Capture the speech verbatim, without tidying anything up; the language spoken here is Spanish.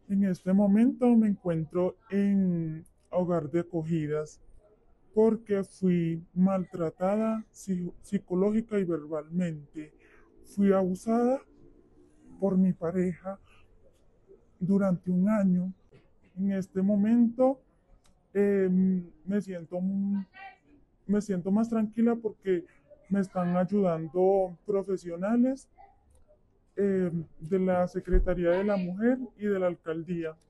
En este momento me encuentro en hogar de acogidas porque fui maltratada psi- psicológica y verbalmente. Fui abusada por mi pareja durante un año. En este momento eh, me siento, me siento más tranquila porque me están ayudando profesionales eh, de la Secretaría de la Mujer y de la Alcaldía.